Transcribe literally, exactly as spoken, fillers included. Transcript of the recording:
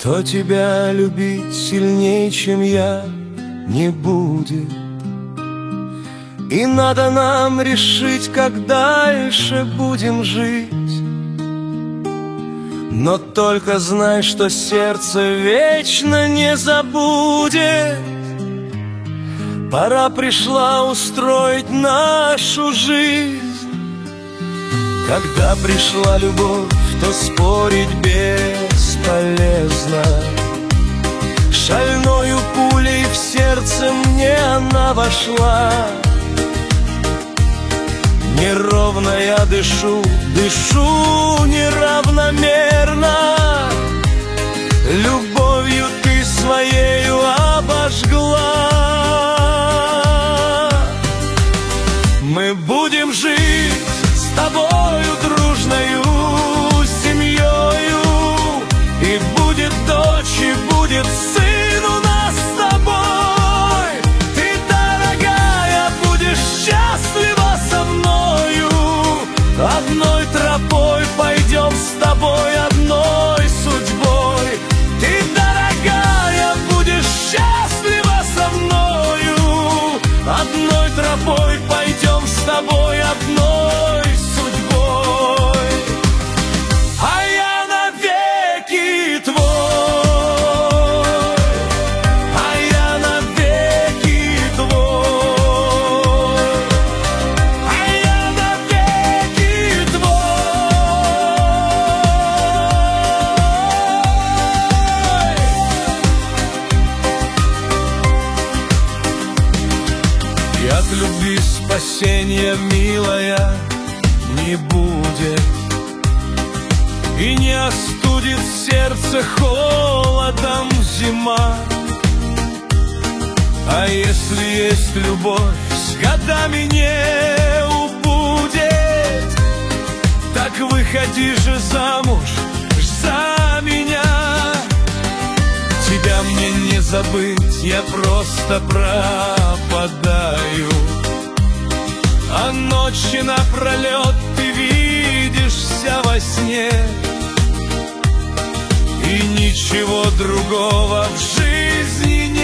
Кто тебя любить сильнее, чем я, не будет. И надо нам решить, как дальше будем жить. Но только знай, что сердце вечно не забудет. Пора пришла устроить нашу жизнь. Когда пришла любовь, то спорить бесполезно. Шальною пулей в сердце мне она вошла. Неровно я дышу, дышу неравномерно. Любовью ты своею обожгла. Мы будем жить с тобою дружною семьёю, и будет дочь, и будет сын у нас с тобой. Ты, дорогая, будешь счастлива со мною. Одной тропой пойдем с тобой, одной судьбой. Ты, дорогая, будешь счастлива со мною. Одной тропой пойдем с тобой, одной судьбой. А я навеки твой, а я навеки твой, а я навеки твой. И от любви спасения, милая, не будет, и не остудит сердце холодом зима. А если есть любовь, с годами не убудет. Так выходи же замуж за меня. Тебя мне не забыть, я просто пропадаю. А ночи напролет ты видишься во сне, и ничего другого в жизни